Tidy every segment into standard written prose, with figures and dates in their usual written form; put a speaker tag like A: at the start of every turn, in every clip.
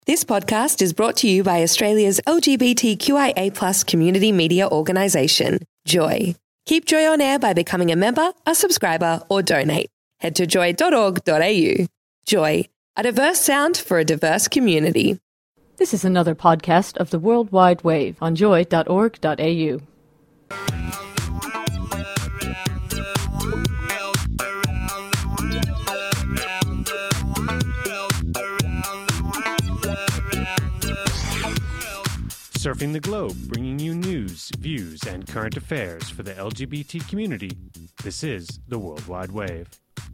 A: This podcast is brought to you by Australia's LGBTQIA+ community media organisation, Joy. Keep Joy on air by becoming a member, a subscriber, or donate. Head to joy.org.au. Joy, a diverse sound for a diverse community.
B: This is another podcast of the World Wide Wave on joy.org.au.
C: Surfing the globe, bringing you news, views, and current affairs for the LGBT community. This is the World Wide Wave.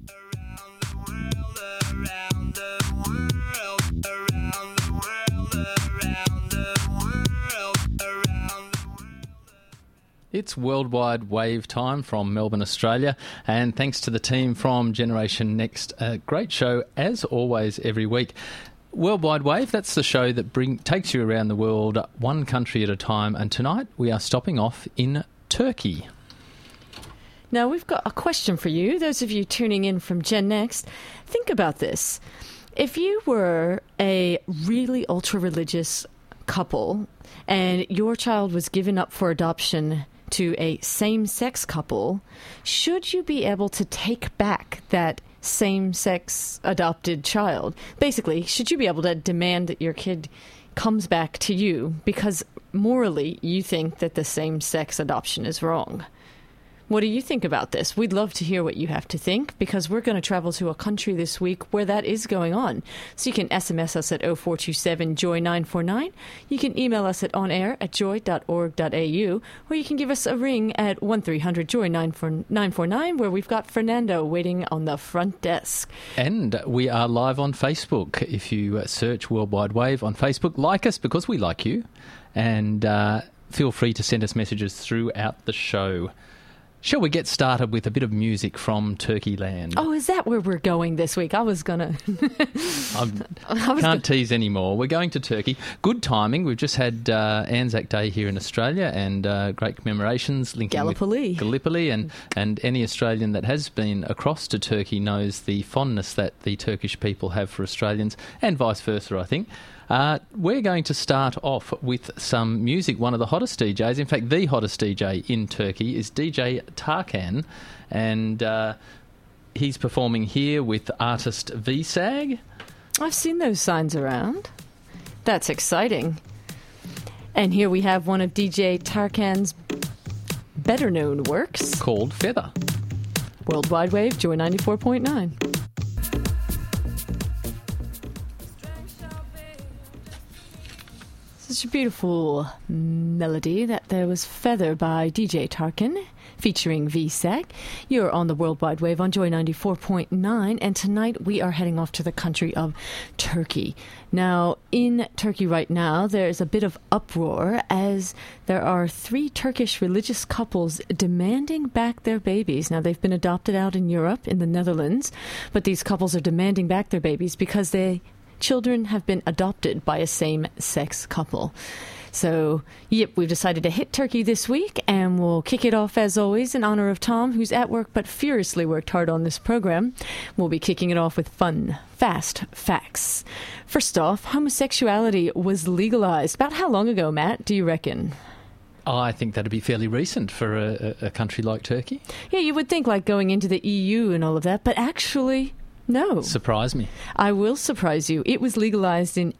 D: It's Worldwide Wave time from Melbourne, Australia, and thanks to the team from Generation Next. A great show, as always, every week. Worldwide Wave, that's the show that takes you around the world, one country at a time, and tonight we are stopping off in Turkey.
B: Now, we've got a question for you, those of you tuning in from Gen Next. Think about this. If you were a really ultra-religious couple and your child was given up for adoption to a same-sex couple, should you be able to take back that same-sex adopted child? Basically, should you be able to demand that your kid comes back to you because morally you think that the same-sex adoption is wrong? What do you think about this? We'd love to hear what you have to think, because we're going to travel to a country this week where that is going on. So you can SMS us at 0427-JOY-949. You can email us at onair@joy.org.au, or you can give us a ring at 1300-JOY-949, where we've got Fernando waiting on the front desk.
D: And we are live on Facebook. If you search Worldwide Wave on Facebook, like us because we like you, and feel free to send us messages throughout the show. Shall we get started with a bit of music from Turkey land?
B: Oh, is that where we're going this week? I was going to...
D: Can't tease anymore. We're going to Turkey. Good timing. We've just had Anzac Day here in Australia, and great commemorations linking
B: Gallipoli.
D: with Gallipoli. And any Australian that has been across to Turkey knows the fondness that the Turkish people have for Australians, and vice versa, I think. We're going to start off with some music. One of the hottest DJs, in fact the hottest DJ in Turkey, is DJ Tarkan, and he's performing here with artist VSAG.
B: I've seen those signs around. That's exciting. And here we have one of DJ Tarkan's better known works,
D: called Feather.
B: Worldwide Wave, Joy 94.9. Such a beautiful melody. That there was Feather by DJ Tarkan featuring VSAG. You're on the Worldwide Wave on Joy 94.9, and tonight we are heading off to the country of Turkey. Now, in Turkey right now, there's a bit of uproar as there are 3 Turkish religious couples demanding back their babies. Now, they've been adopted out in Europe, in the Netherlands, but these couples are demanding back their babies because children have been adopted by a same-sex couple. So, we've decided to hit Turkey this week, and we'll kick it off, as always, in honor of Tom, who's at work but furiously worked hard on this program. We'll be kicking it off with fun, fast facts. First off, homosexuality was legalized. About how long ago, Matt, do you reckon?
D: I think that'd be fairly recent for a country like Turkey.
B: Yeah, you would think like going into the EU and all of that, but actually... no.
D: Surprise me.
B: I will surprise you. It was legalized in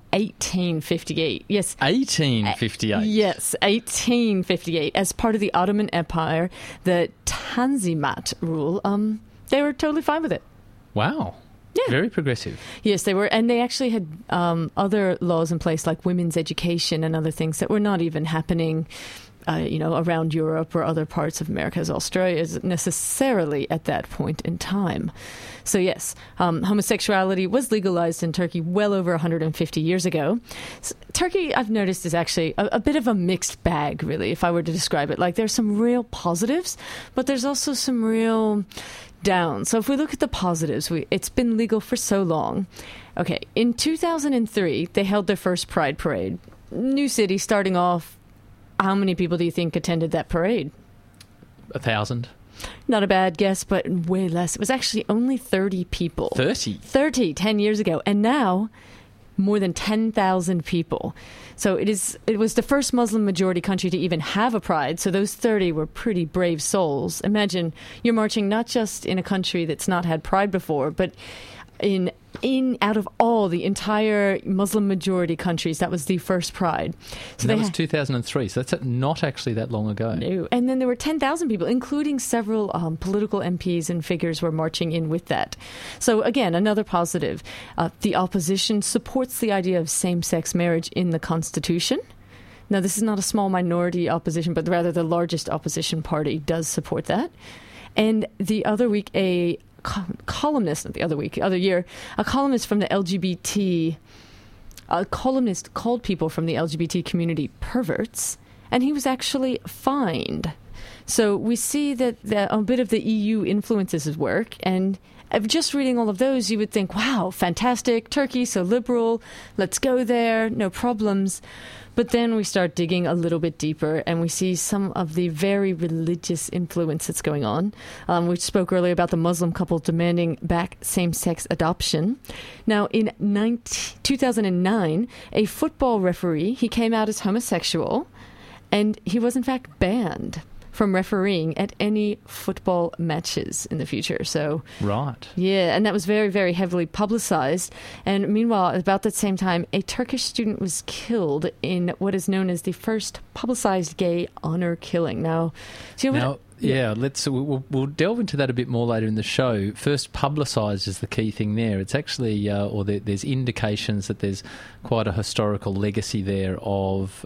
B: 1858. Yes.
D: 1858?
B: Yes, 1858. As part of the Ottoman Empire, the Tanzimat rule, they were totally fine with it.
D: Wow. Yeah. Very progressive.
B: Yes, they were. And they actually had other laws in place, like women's education and other things that were not even happening around Europe or other parts of America, as Australia is necessarily at that point in time. So yes, homosexuality was legalized in Turkey well over 150 years ago. Turkey, I've noticed, is actually a bit of a mixed bag, really, if I were to describe it. Like, there's some real positives, but there's also some real downs. So if we look at the positives, it's been legal for so long. Okay, in 2003, they held their first Pride Parade. New city, starting off. How many people do you think attended that parade?
D: 1,000.
B: Not a bad guess, but way less. It was actually only 30 people.
D: 30?
B: 30, 10 years ago. And now more than 10,000 people. So it was the first Muslim majority country to even have a pride. So those 30 were pretty brave souls. Imagine you're marching not just in a country that's not had pride before, but in out of all the entire Muslim majority countries, that was the first pride.
D: So that was 2003, so that's not actually that long ago.
B: No. And then there were 10,000 people, including several political MPs and figures were marching in with that. So again, another positive. The opposition supports the idea of same-sex marriage in the Constitution. Now, this is not a small minority opposition, but rather the largest opposition party does support that. And the other week, a columnist from the LGBT, a columnist called people from the LGBT community perverts, and he was actually fined. So we see that a bit of the EU influences his work, and just reading all of those, you would think, wow, fantastic, Turkey, so liberal, let's go there, no problems. But then we start digging a little bit deeper, and we see some of the very religious influence that's going on. We spoke earlier about the Muslim couple demanding back same-sex adoption. Now, in 2009, a football referee, he came out as homosexual, and he was in fact banned from refereeing at any football matches in the future. So,
D: right.
B: Yeah, and that was very, very heavily publicized. And meanwhile, about that same time, a Turkish student was killed in what is known as the first publicized gay honor killing. Now, we'll delve into that a bit more later in the show. First, publicised is the key thing there. It's actually, there's indications that there's quite a historical legacy there of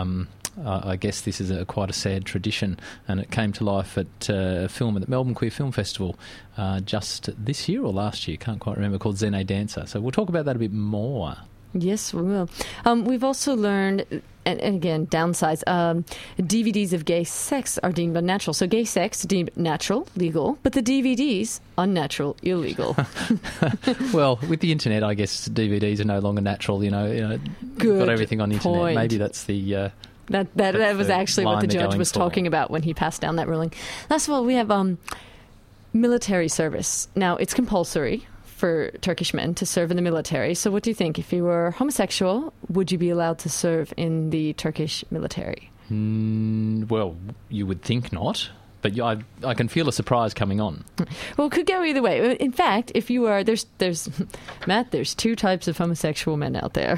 B: I guess this is quite a sad tradition, and it came to life at a film at the Melbourne Queer Film Festival just this year or last year, can't quite remember, called Zene Dancer. So we'll talk about that a bit more. Yes, we will. We've also learned, and again, downsides, DVDs of gay sex are deemed unnatural. So gay sex deemed natural, legal, but the DVDs, unnatural, illegal.
D: Well, with the internet, I guess DVDs are no longer natural, Good you've got everything on the internet.
B: Point.
D: Maybe that's the...
B: That was actually what the judge was talking about when he passed down that ruling. Last of all, we have military service. Now, it's compulsory for Turkish men to serve in the military. So what do you think? If you were homosexual, would you be allowed to serve in the Turkish military?
D: Well, you would think not. But I can feel a surprise coming on.
B: Well, it could go either way. In fact, if you are, there's Matt, there's two types of homosexual men out there.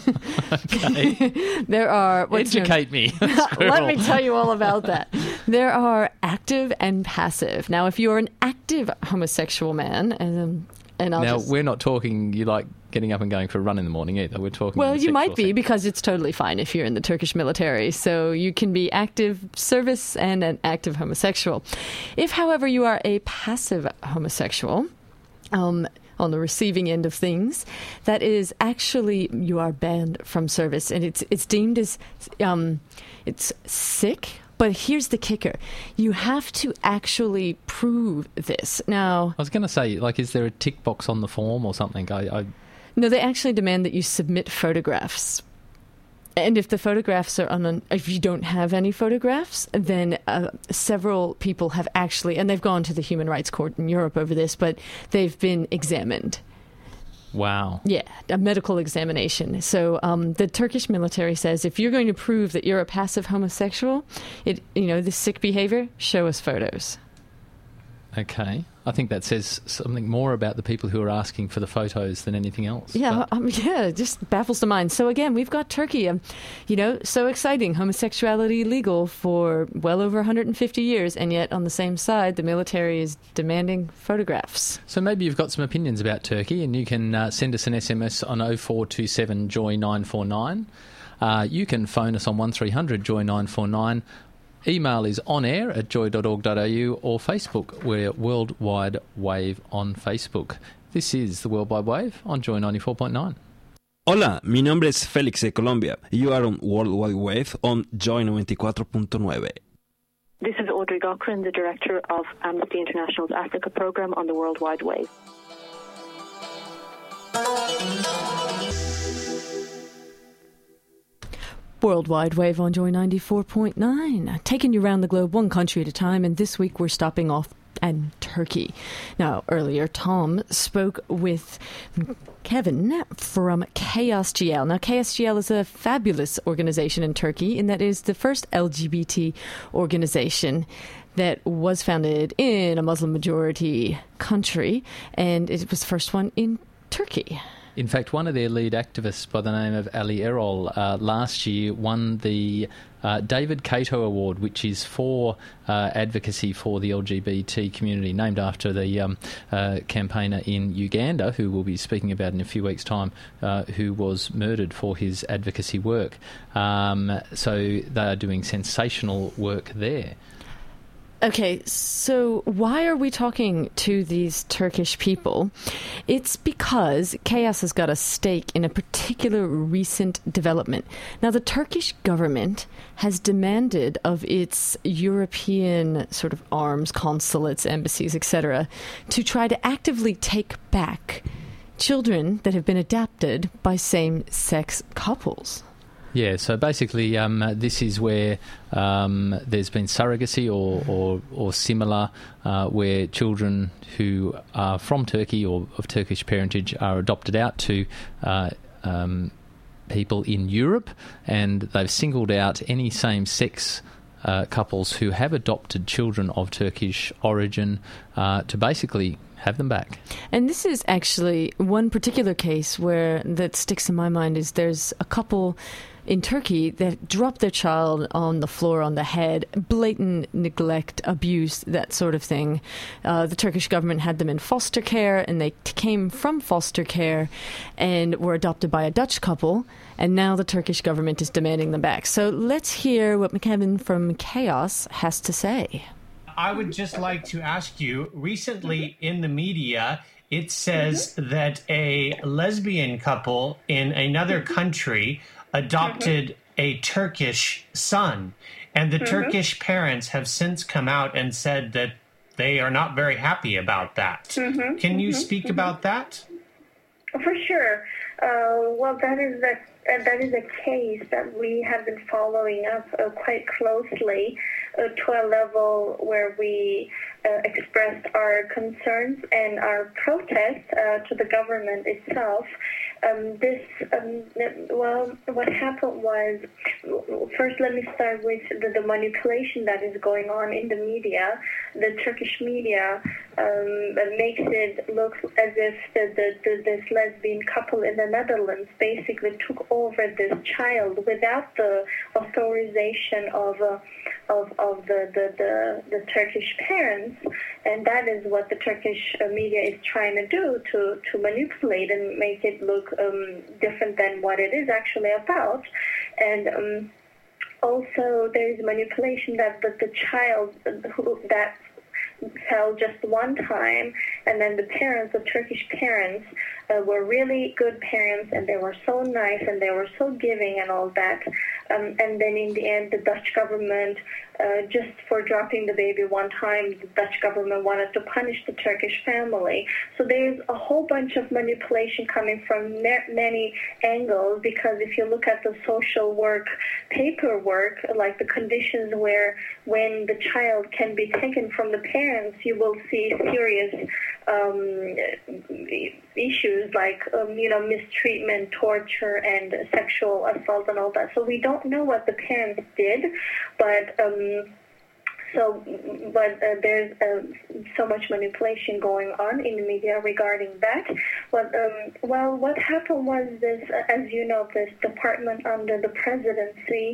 D: Okay.
B: There are...
D: Educate me.
B: Let me tell you all about that. There are active and passive. Now, if you're an active homosexual man, we're not talking you like getting up and going for a run in the morning either. We're talking... Well, you might be, because it's totally fine if you're in the Turkish military. So you can be active service and an active homosexual. If, however, you are a passive homosexual, on the receiving end of things, that is actually, you are banned from service. And it's deemed as, it's sick. But here's the kicker. You have to actually prove this. Now,
D: I was going to say, is there a tick box on the form or something?
B: No, they actually demand that you submit photographs. And if the photographs are if you don't have any photographs, then several people have actually, and they've gone to the Human Rights Court in Europe over this, but they've been examined.
D: Wow.
B: Yeah, a medical examination. So the Turkish military says if you're going to prove that you're a passive homosexual, this sick behavior, show us photos.
D: Okay. I think that says something more about the people who are asking for the photos than anything else.
B: Yeah, it just baffles the mind. So again, we've got Turkey, so exciting, homosexuality legal for well over 150 years, and yet on the same side, the military is demanding photographs.
D: So maybe you've got some opinions about Turkey, and you can send us an SMS on 0427 Joy 949. You can phone us on 1300 Joy 949. Email is onair@joy.org.au, or Facebook. We're Worldwide Wave on Facebook. This is the Worldwide Wave on Joy 94.9.
E: Hola, mi nombre es Félix de Colombia. You are on Worldwide Wave on Joy 94.9.
F: This is Audrey Cochran, the director of Amnesty International's Africa program on the Worldwide Wave.
B: Worldwide Wave on Joy 94.9, taking you around the globe one country at a time, and this week we're stopping off and Turkey. Now, earlier, Tom spoke with Kevin from KSGL. Now, KSGL is a fabulous organization in Turkey, and that is the first LGBT organization that was founded in a Muslim-majority country, and it was the first one in Turkey.
D: In fact, one of their lead activists by the name of Ali Erol last year won the David Kato Award, which is for advocacy for the LGBT community, named after the campaigner in Uganda, who we'll be speaking about in a few weeks' time, who was murdered for his advocacy work. So they are doing sensational work there.
B: Okay, so why are we talking to these Turkish people? It's because Chaos has got a stake in a particular recent development. Now, the Turkish government has demanded of its European sort of arms, consulates, embassies, etc., to try to actively take back children that have been adopted by same-sex couples.
D: Yeah, so basically this is where there's been surrogacy or similar, where children who are from Turkey or of Turkish parentage are adopted out to people in Europe, and they've singled out any same-sex couples who have adopted children of Turkish origin to basically have them back.
B: And this is actually one particular case where that sticks in my mind is there's a couple in Turkey that dropped their child on the floor, on the head, blatant neglect, abuse, that sort of thing. The Turkish government had them in foster care, and they came from foster care and were adopted by a Dutch couple, and now the Turkish government is demanding them back. So let's hear what Kevin from Chaos has to say.
G: I would just like to ask you, recently in the media, it says that a lesbian couple in another country adopted a Turkish son, and the Turkish parents have since come out and said that they are not very happy about that. Can you speak about that?
H: For sure. Well, that is a case that we have been following up quite closely to a level where we expressed our concerns and our protest to the government itself. What happened was, first let me start with the manipulation that is going on in the media. The Turkish media makes it look as if this lesbian couple in the Netherlands basically took over this child without the authorization of the Turkish parents, and that is what the Turkish media is trying to do, to manipulate and make it look different than what it is actually about. And also there is manipulation that the child that fell just one time, and then the parents, the Turkish parents, were really good parents, and they were so nice, and they were so giving and all that. And then in the end, the Dutch government, just for dropping the baby one time, the Dutch government wanted to punish the Turkish family. So there's a whole bunch of manipulation coming from many angles, because if you look at the social work paperwork, like the conditions where when the child can be taken from the parents, you will see serious issues like, mistreatment, torture, and sexual assault and all that. So we don't know what the parents did, but there's so much manipulation going on in the media regarding that. But, what happened was this, as you know, this department under the presidency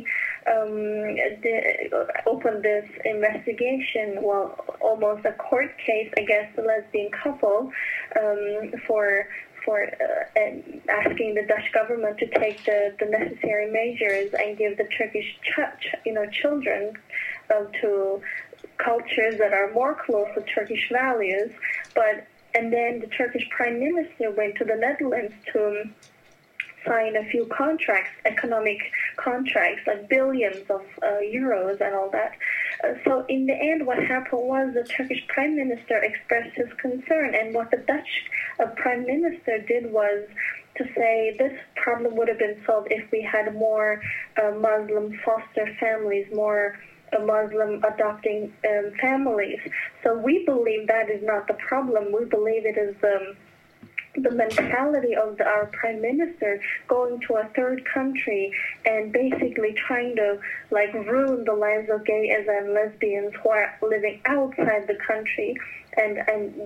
H: opened this investigation, almost a court case against the lesbian couple for asking the Dutch government to take the necessary measures and give the Turkish children to cultures that are more close to Turkish values. And then the Turkish Prime Minister went to the Netherlands to sign a few contracts, economic contracts, like billions of euros and all that. So in the end, what happened was the Turkish Prime Minister expressed his concern, and what the Dutch Prime Minister did was to say this problem would have been solved if we had more Muslim foster families, more Muslim adopting families. So we believe that is not the problem. We believe it is the mentality of our prime minister going to a third country and basically trying to ruin the lives of gays and lesbians who are living outside the country. And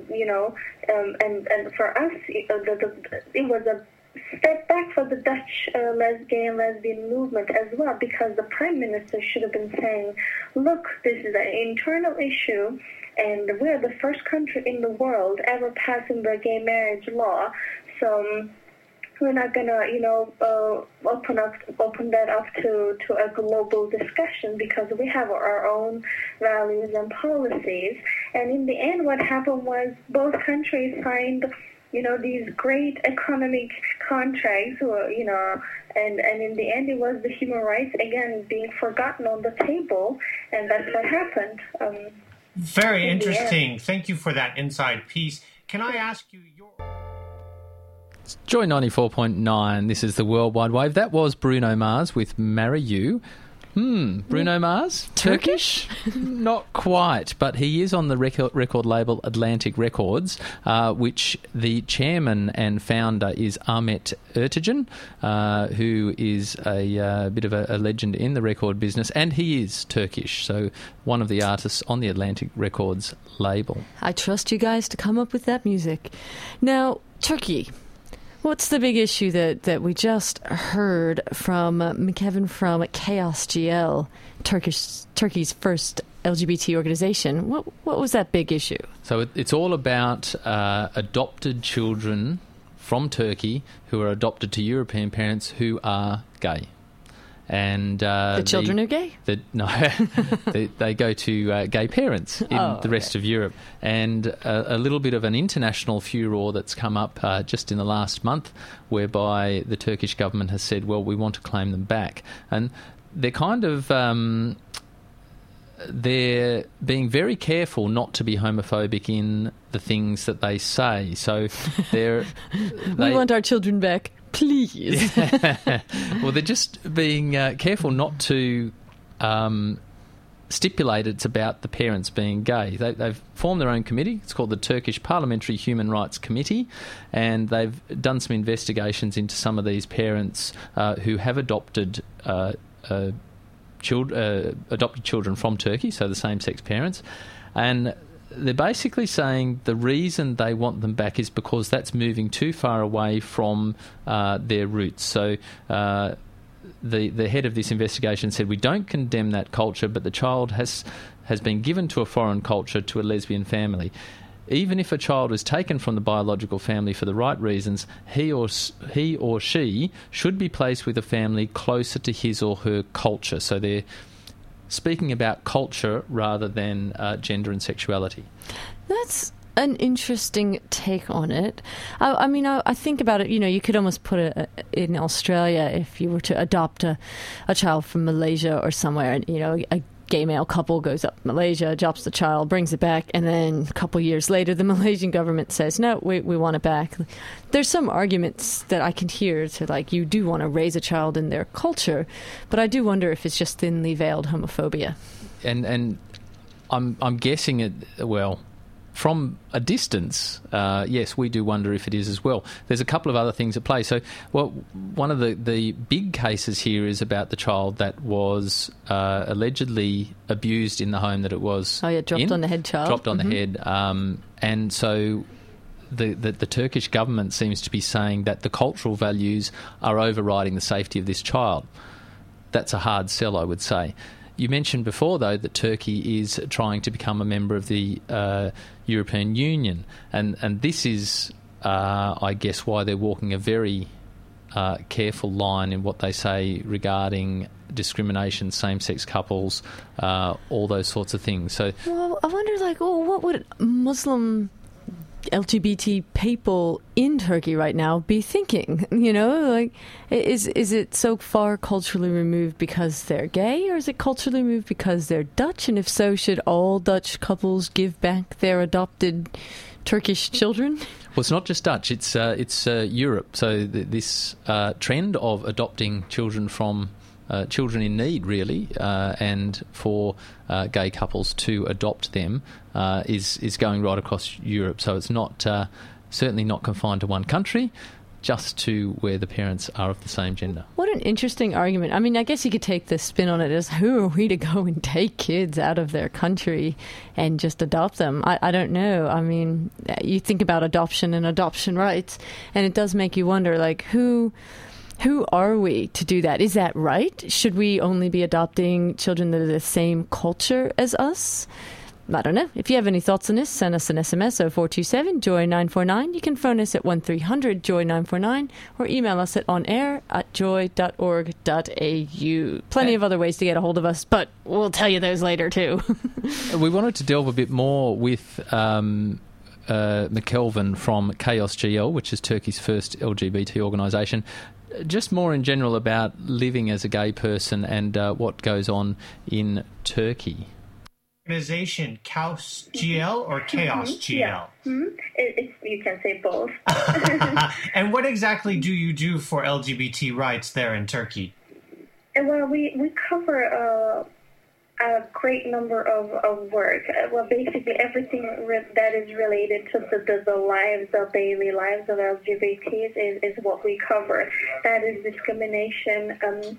H: for us, it was a step back for the Dutch gay and lesbian movement as well, because the prime minister should have been saying, look, this is an internal issue, and we're the first country in the world ever passing the gay marriage law, so we're not going to, open that up to a global discussion, because we have our own values and policies. And in the end, what happened was both countries signed these great economic contracts, and in the end it was the human rights, again, being forgotten on the table, and that's what happened.
G: Very interesting. Thank you for that inside piece. Can I ask you
D: Joy 94.9, this is the World Wide Wave. That was Bruno Mars with Marry You. Bruno Mars? Turkish? Not quite, but he is on the record label Atlantic Records, which the chairman and founder is Ahmet Ertegun, who is a bit of a legend in the record business, and he is Turkish, so one of the artists on the Atlantic Records label.
B: I trust you guys to come up with that music. Now, Turkey. What's the big issue that we just heard from McKevin from Chaos GL, Turkey's first LGBT organization? What was that big issue?
D: So it's all about adopted children from Turkey who are adopted to European parents who are gay. And
B: the children are gay?
D: No, they go to gay parents in the rest of Europe. And a little bit of an international furore that's come up just in the last month, whereby the Turkish government has said, well, we want to claim them back. And they're kind of... they're being very careful not to be homophobic in the things that they say. So we
B: want our children back. Please.
D: Well, they're just being careful not to stipulate it's about the parents being gay. They've formed their own committee. It's called the Turkish Parliamentary Human Rights Committee, and they've done some investigations into some of these parents who have adopted children from Turkey, so the same-sex parents, and they're basically saying the reason they want them back is because that's moving too far away from their roots. So the head of this investigation said, we don't condemn that culture, but the child has been given to a foreign culture, to a lesbian family. Even if a child is taken from the biological family for the right reasons, he or she should be placed with a family closer to his or her culture. So they're speaking about culture rather than gender and sexuality. That's
B: an interesting take on it. I think about it, you could almost put it in Australia if you were to adopt a child from Malaysia or somewhere, and, a gay male couple goes up to Malaysia, adopts the child, brings it back, and then a couple years later the Malaysian government says, no, we want it back. There's some arguments that I can hear to, you do want to raise a child in their culture, but I do wonder if it's just thinly veiled homophobia.
D: And I'm guessing it, well, from a distance, yes, we do wonder if it is as well. There's a couple of other things at play. So, one of the big cases here is about the child that was allegedly abused in the home that it was
B: dropped on the head child.
D: Dropped on the head. And so the Turkish government seems to be saying that the cultural values are overriding the safety of this child. That's a hard sell, I would say. You mentioned before, though, that Turkey is trying to become a member of the European Union, and this is, I guess, why they're walking a very careful line in what they say regarding discrimination, same-sex couples, all those sorts of things. So,
B: well, I wonder, what would Muslim LGBT people in Turkey right now be thinking? Is it so far culturally removed because they're gay, or is it culturally removed because they're Dutch? And if so, should all Dutch couples give back their adopted Turkish children?
D: Well, it's not just Dutch, it's Europe. So this trend of adopting children from children in need, really, and for gay couples to adopt them is going right across Europe. So it's not certainly not confined to one country, just to where the parents are of the same gender.
B: What an interesting argument. I mean, I guess you could take the spin on it as, who are we to go and take kids out of their country and just adopt them? I don't know. I mean, you think about adoption and adoption rights, and it does make you wonder, like, who are we to do that? Is that right? Should we only be adopting children that are the same culture as us? I don't know. If you have any thoughts on this, send us an SMS 0427 Joy 949. You can phone us at 1300 Joy 949 or email us at onair@joy.org.au. Plenty of other ways to get a hold of us, but we'll tell you those later too.
D: We wanted to delve a bit more with McKelvin from Chaos GL, which is Turkey's first LGBT organisation. Just more in general about living as a gay person and what goes on in Turkey.
G: Organization Chaos GL or Chaos GL?
H: Yeah. You can say both.
G: And what exactly do you do for LGBT rights there in Turkey?
H: Well, we cover a great number of work. Well, basically everything that is related to the lives, the daily lives of LGBTs is what we cover. That is discrimination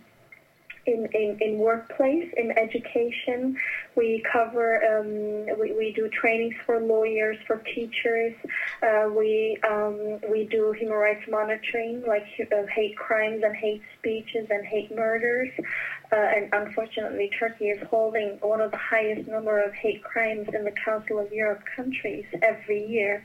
H: in workplace, in education. We cover, we do trainings for lawyers, for teachers. We do human rights monitoring, like hate crimes and hate speeches and hate murders. And unfortunately, Turkey is holding one of the highest number of hate crimes in the Council of Europe countries every year.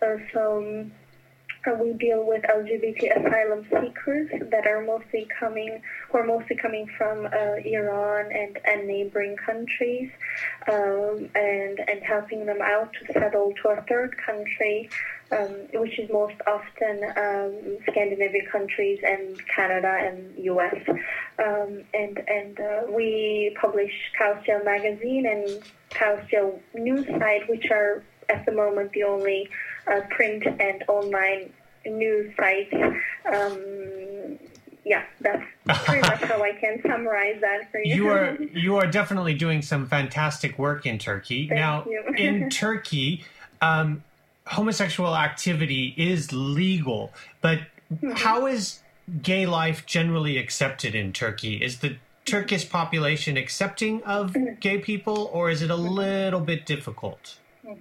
H: We deal with LGBT asylum seekers that are mostly coming from Iran and neighboring countries, and helping them out to settle to a third country, which is most often Scandinavian countries and Canada and U.S. We publish Chaos GL magazine and Chaos GL news site, which are at the moment the only print and online news sites. That's pretty much how I can summarize that for you.
G: You are definitely doing some fantastic work in Turkey.
H: Thank you.
G: In Turkey, homosexual activity is legal, but how is gay life generally accepted in Turkey? Is the Turkish population accepting of gay people, or is it a little bit difficult?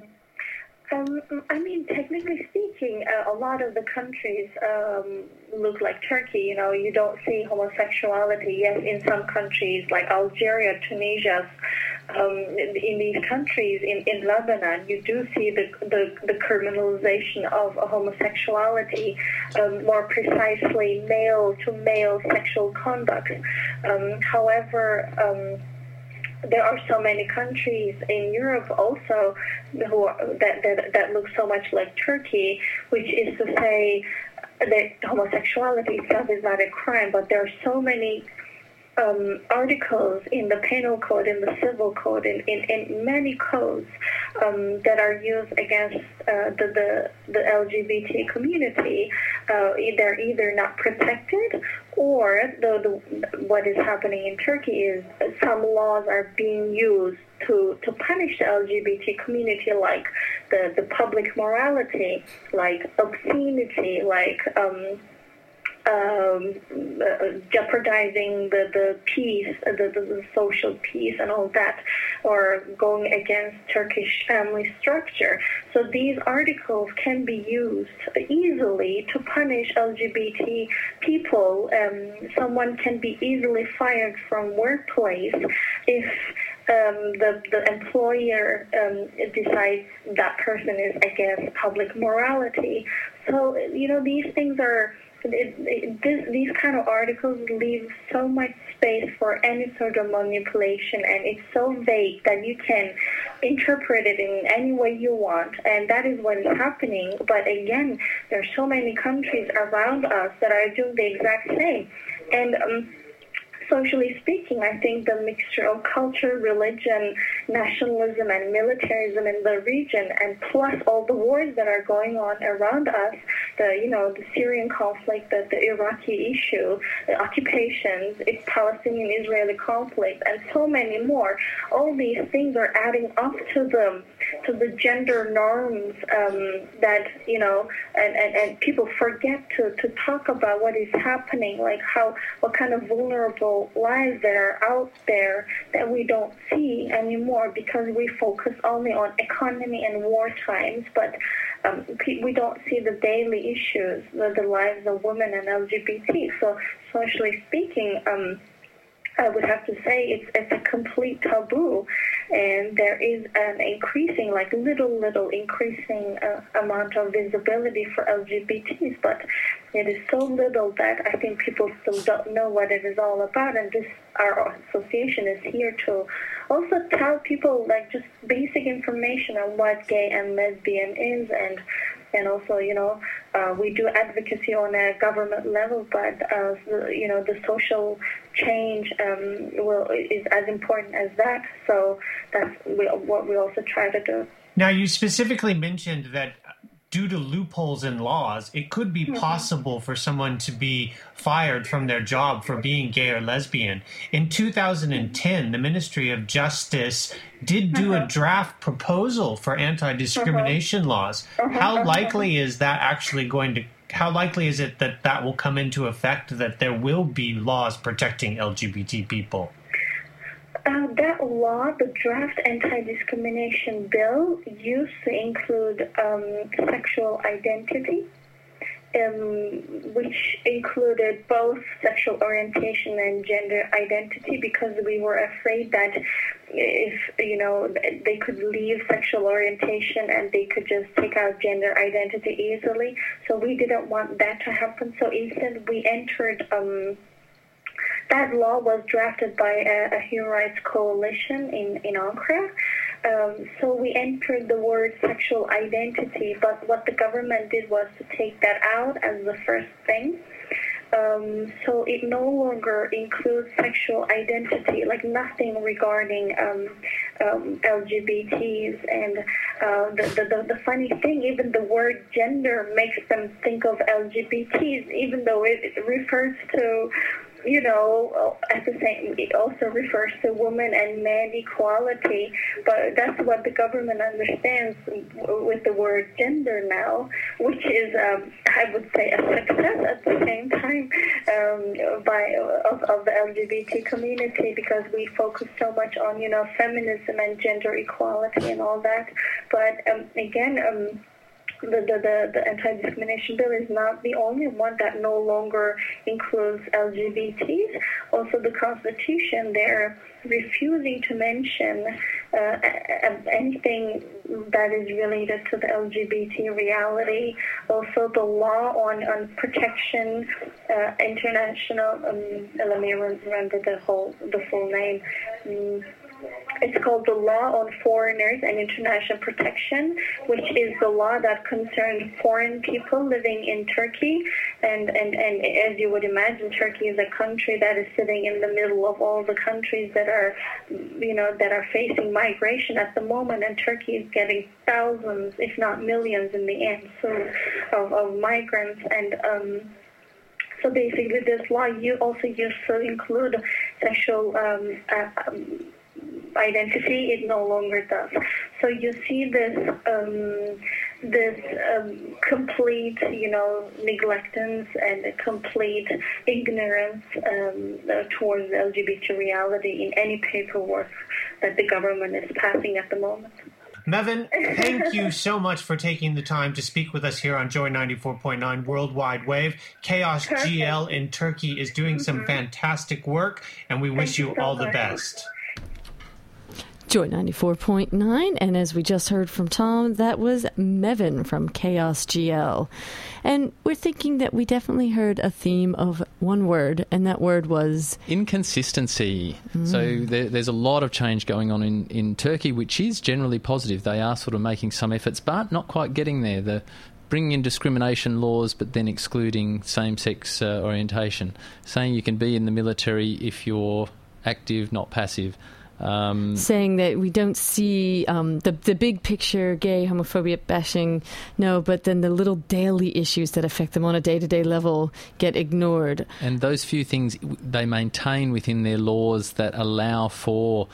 H: I mean, technically speaking, a lot of the countries look like Turkey. You know, you don't see homosexuality. Yes, in some countries like Algeria, Tunisia, in these countries, in Lebanon, you do see the criminalization of homosexuality, more precisely male-to-male sexual conduct. However, there are so many countries in Europe also that look so much like Turkey, which is to say that homosexuality itself is not a crime, but there are so many articles in the penal code, in the civil code, in many codes that are used against the LGBT community. They're either not protected, or what is happening in Turkey is some laws are being used to punish the LGBT community, like the public morality, like obscenity, like jeopardizing the peace, the social peace and all that, or going against Turkish family structure. So these articles can be used easily to punish LGBT people. Someone can be easily fired from workplace if the employer decides that person is against public morality. So, you know, these things are... These kind of articles leave so much space for any sort of manipulation, and it's so vague that you can interpret it in any way you want, and that is what is happening. But again, there are so many countries around us that are doing the exact same. And socially speaking, I think the mixture of culture, religion, nationalism, and militarism in the region, and plus all the wars that are going on around us, the Syrian conflict, the Iraqi issue, the occupations, it's Palestinian-Israeli conflict, and so many more. All these things are adding up to the gender norms that, and people forget to talk about what is happening, like what kind of vulnerable lives that are out there that we don't see anymore because we focus only on economy and war times, but we don't see the daily issues, the lives of women and LGBT. So socially speaking, I would have to say it's a complete taboo, and there is an increasing, little increasing amount of visibility for LGBTs, but it is so little that I think people still don't know what it is all about, and our association is here to also tell people just basic information on what gay and lesbian is, and also, we do advocacy on a government level, but, the social change is as important as that. So that's what we also try to do.
G: Now, you specifically mentioned that due to loopholes in laws, it could be possible for someone to be fired from their job for being gay or lesbian. In 2010, the Ministry of Justice did do a draft proposal for anti-discrimination laws. How likely is that actually how likely is it that will come into effect, that there will be laws protecting LGBT people?
H: That law, the draft anti-discrimination bill, used to include sexual identity, which included both sexual orientation and gender identity, because we were afraid that if, they could leave sexual orientation and they could just take out gender identity easily. So we didn't want that to happen. So instead we entered... that law was drafted by a human rights coalition in Ankara. So we entered the word sexual identity, but what the government did was to take that out as the first thing. So it no longer includes sexual identity, nothing regarding LGBTs. And the funny thing, even the word gender makes them think of LGBTs, even though it refers to... at the same, it also refers to woman and man equality, but that's what the government understands with the word gender now, which is, I would say, a success at the same time of the LGBT community, because we focus so much on, feminism and gender equality and all that. But again, the anti-discrimination bill is not the only one that no longer includes LGBTs. Also, the Constitution, they're refusing to mention anything that is related to the LGBT reality. Also, the law on protection, international. Let me remember the full name. It's called the Law on Foreigners and International Protection, which is the law that concerns foreign people living in Turkey. And as you would imagine, Turkey is a country that is sitting in the middle of all the countries that are, that are facing migration at the moment. And Turkey is getting thousands, if not millions in the end, of migrants. And so basically this law also used to include sexual identity. It no longer does. So you see this complete, neglectance and a complete ignorance towards the LGBT reality in any paperwork that the government is passing at the moment.
G: Mevin, thank you so much for taking the time to speak with us here on Joy 94.9 Worldwide Wave. Chaos GL in Turkey is doing some fantastic work, and we wish you all the best.
B: Joy 94.9, and as we just heard from Tom, that was Mevin from Chaos GL. And we're thinking that we definitely heard a theme of one word, and that word was... inconsistency.
D: So there's a lot of change going on in Turkey, which is generally positive. They are sort of making some efforts, but not quite getting there. The bringing in discrimination laws, but then excluding same-sex orientation. Saying you can be in the military if you're active, not passive.
B: saying that we don't see the big picture, gay, homophobia, bashing, no, but then the little daily issues that affect them on a day-to-day level get ignored.
D: And those few things they maintain within their laws that allow for,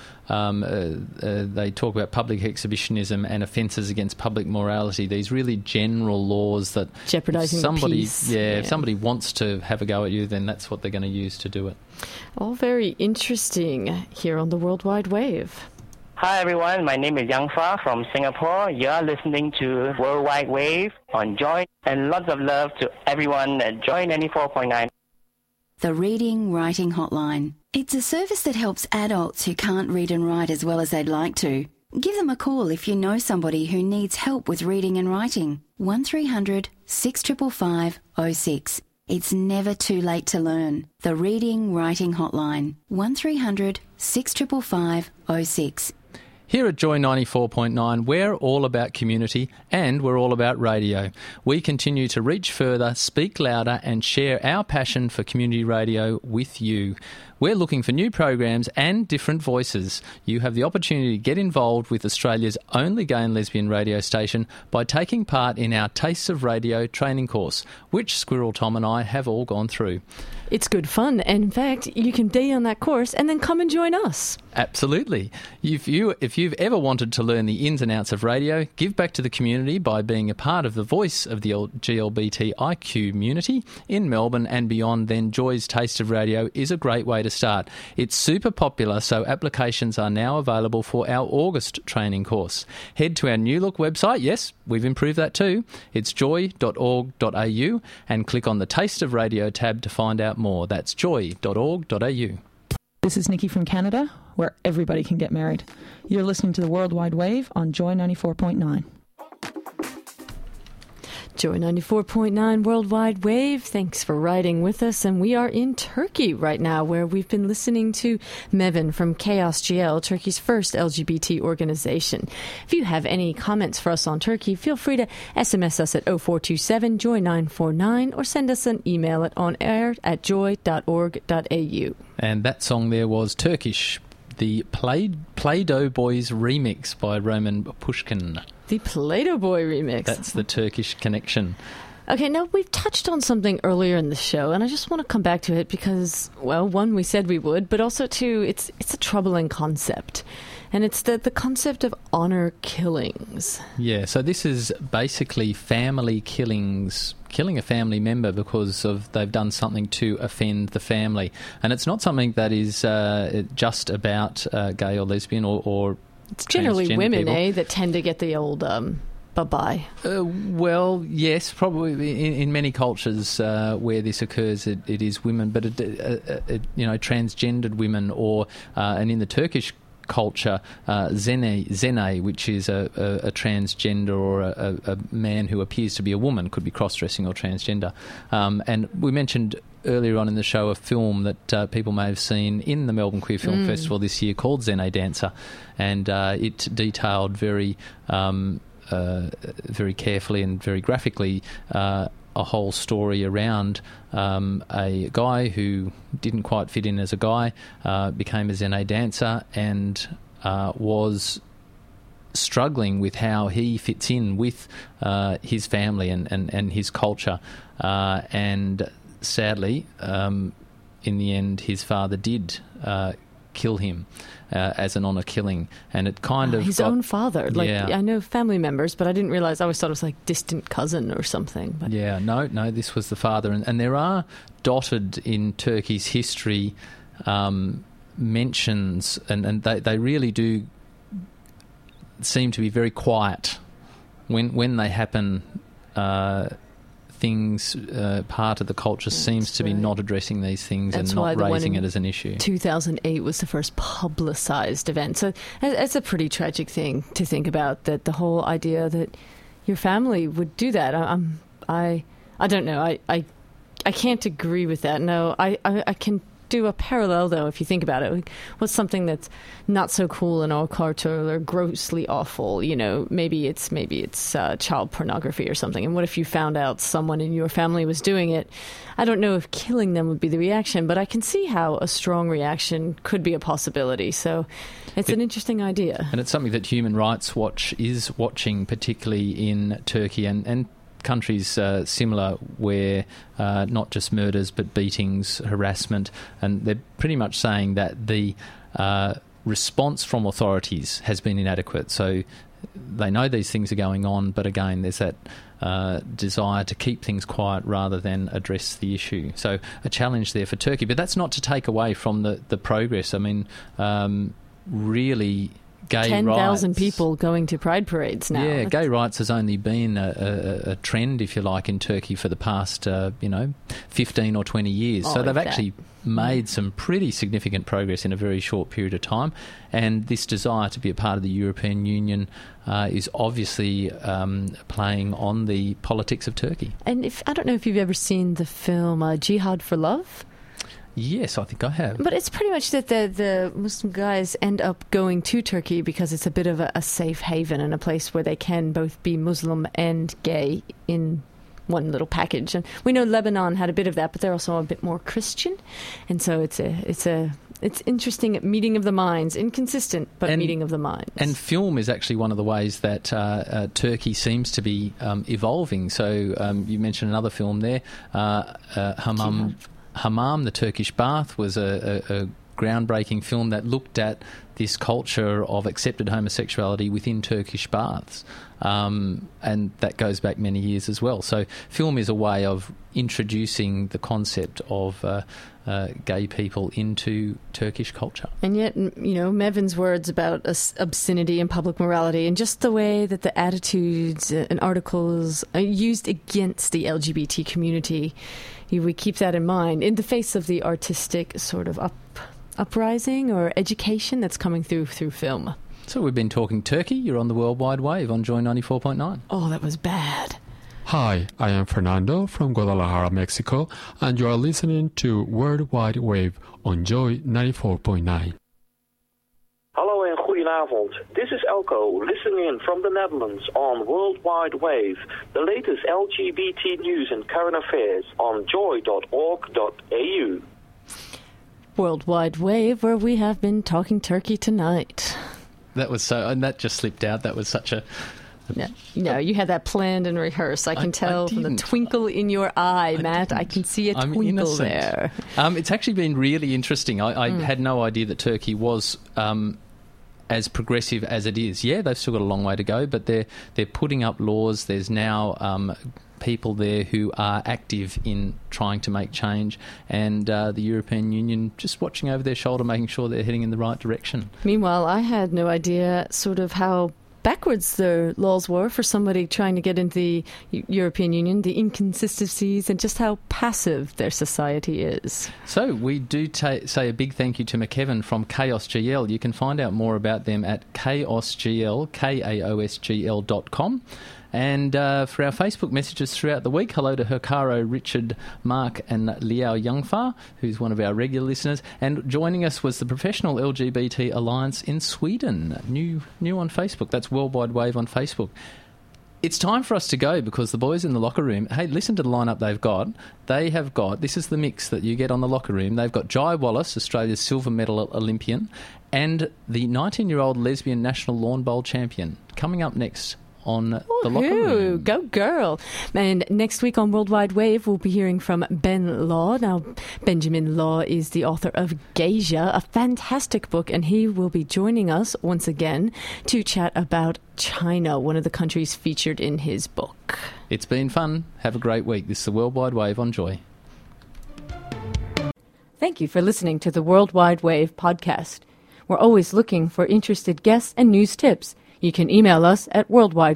D: they talk about public exhibitionism and offences against public morality, these really general laws that
B: jeopardising
D: somebody,
B: the peace.
D: if somebody wants to have a go at you, then that's what they're going to use to do it.
B: All very interesting here on the World Wide Wave.
I: Hi everyone, my name is Yang Fa from Singapore. You're listening to World Wide Wave on Joy, and lots of love to everyone at Joy 94.9.
J: The Reading Writing Hotline. It's a service that helps adults who can't read and write as well as they'd like to. Give them a call if you know somebody who needs help with reading and writing. 1300 655 06. It's never too late to learn. The Reading Writing Hotline. 1300 655 06.
D: Here at Joy 94.9, we're all about community and we're all about radio. We continue to reach further, speak louder and share our passion for community radio with you. We're looking for new programs and different voices. You have the opportunity to get involved with Australia's only gay and lesbian radio station by taking part in our Tastes of Radio training course, which Squirrel Tom and I have all gone through.
B: It's good fun, and in fact, you can be on that course and then come and join us.
D: Absolutely. If you've ever wanted to learn the ins and outs of radio, give back to the community by being a part of the voice of the GLBTIQ community in Melbourne and beyond, then Joy's Taste of Radio is a great way to start. It's super popular, so applications are now available for our August training course. Head to our new look website. Yes, we've improved that too. It's joy.org.au and click on the Taste of Radio tab to find out more. That's joy.org.au.
K: This is Nikki from Canada, where everybody can get married. You're listening to the World Wide Wave on Joy 94.9.
B: Joy 94.9 Worldwide Wave. Thanks for riding with us. And we are in Turkey right now, where we've been listening to Mevin from Chaos GL, Turkey's first LGBT organization. If you have any comments for us on Turkey, feel free to SMS us at 0427 Joy 949 or send us an email at onair@joy.org.au.
D: And that song there was Turkish, the Play-Doh Boys remix by Roman Pushkin.
B: The Play-Doh Boy remix.
D: That's the Turkish connection.
B: Okay, now we've touched on something earlier in the show, and I just want to come back to it because, well, one, we said we would, but also, two, it's a troubling concept. And it's the concept of honour killings. Yeah, so this is basically family killings, killing a family member because of they've done something to offend the family. And it's not something that is just about gay or lesbian or it's generally women, people. That tend to get the old bye-bye. Well, yes, probably in many cultures where this occurs, it is women, but transgendered women and in the Turkish culture, Zene, which is a transgender or a man who appears to be a woman, could be cross-dressing or transgender. And we mentioned earlier on in the show a film that people may have seen in the Melbourne Queer Film Festival this year called Zene Dancer, and it detailed very carefully and very graphically a whole story around a guy who didn't quite fit in as a guy, became a Zene dancer and was struggling with how he fits in with his family and his culture. And sadly, in the end, his father did kill him as an honour killing, and it kind of his own father. I know family members, but I didn't realise. I always thought it was like distant cousin or something. But no, this was the father, and there are dotted in Turkey's history mentions, and they really do seem to be very quiet when they happen. Things, part of the culture seems to be not addressing these things and not raising it as an issue. 2008 was the first publicised event. So it's a pretty tragic thing to think about, that the whole idea that your family would do that. I don't know. I can't agree with that. No, I can do a parallel, though, if you think about it. What's something that's not so cool in our culture or grossly awful? You know, maybe it's child pornography or something. And what if you found out someone in your family was doing it? I don't know if killing them would be the reaction, but I can see how a strong reaction could be a possibility. So it's an interesting idea.
D: And it's something that Human Rights Watch is watching, particularly in Turkey and countries similar, where not just murders but beatings, harassment, and they're pretty much saying that the response from authorities has been inadequate. So they know these things are going on, but again, there's that desire to keep things quiet rather than address the issue. So a challenge there for Turkey, but that's not to take away from the progress. I mean, really, gay
B: 10,000
D: rights,
B: people going to pride parades now.
D: Yeah, gay rights has only been a trend, if you like, in Turkey for the past 15 or 20 years. So they've actually made some pretty significant progress in a very short period of time, and this desire to be a part of the European Union is obviously playing on the politics of Turkey.
B: And I don't know if you've ever seen the film Jihad for Love.
D: Yes, I think I have.
B: But it's pretty much that the Muslim guys end up going to Turkey because it's a bit of a safe haven and a place where they can both be Muslim and gay in one little package. And we know Lebanon had a bit of that, but they're also a bit more Christian. And so it's interesting meeting of the minds, inconsistent, but meeting of the minds.
D: And film is actually one of the ways that Turkey seems to be evolving. So you mentioned another film there, Hammam, the Turkish bath, was a groundbreaking film that looked at this culture of accepted homosexuality within Turkish baths. And that goes back many years as well. So film is a way of introducing the concept of gay people into Turkish culture.
B: And yet, Mevin's words about obscenity and public morality and just the way that the attitudes and articles are used against the LGBT community, we keep that in mind in the face of the artistic sort of uprising or education that's coming through film.
D: So we've been talking Turkey. You're on the World Wide Wave on Joy 94.9.
B: Oh, that was bad.
L: Hi, I am Fernando from Guadalajara, Mexico, and you are listening to World Wide Wave on Joy 94.9.
M: Hallo en goedenavond. This is Elko, listening in from the Netherlands on World Wide Wave, the latest LGBT news and current affairs on joy.org.au.
B: World Wide Wave, where we have been talking Turkey tonight.
D: That was so, and that just slipped out. That was such a...
B: No, you had that planned and rehearsed. I can tell from the twinkle in your eye, Matt. I can see a twinkle there.
D: It's actually been really interesting. I had no idea that Turkey was as progressive as it is. Yeah, they've still got a long way to go, but they're putting up laws. There's now people there who are active in trying to make change, and the European Union just watching over their shoulder, making sure they're heading in the right direction.
B: Meanwhile, I had no idea sort of how backwards the laws were for somebody trying to get into the European Union, the inconsistencies and just how passive their society is.
D: So we do say a big thank you to McKevin from Chaos GL. You can find out more about them at chaosgl.com. And for our Facebook messages throughout the week, hello to Hercaro, Richard, Mark and Liao Youngfa, who's one of our regular listeners. And joining us was the Professional LGBT Alliance in Sweden, new on Facebook. That's Worldwide Wave on Facebook. It's time for us to go because the boys in the locker room, hey, listen to the lineup they've got. They have got, this is the mix that you get on the locker room. They've got Jai Wallace, Australia's silver medal Olympian, and the 19-year-old lesbian national lawn bowl champion. Coming up next on the locker room.
B: Go girl. And next week on Worldwide Wave, we'll be hearing from Ben Law. Now, Benjamin Law is the author of Geisha, a fantastic book, and he will be joining us once again to chat about China, one of the countries featured in his book.
D: It's been fun. Have a great week. This is the Worldwide Wave on Joy.
B: Thank you for listening to the Worldwide Wave podcast. We're always looking for interested guests and news tips. You can email us at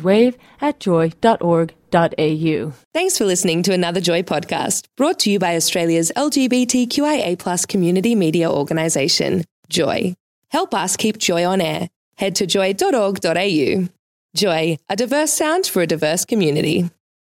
B: worldwidewave@joy.org.au.
A: Thanks for listening to another Joy podcast, brought to you by Australia's LGBTQIA+ community media organisation, Joy. Help us keep Joy on air. Head to joy.org.au. Joy, a diverse sound for a diverse community.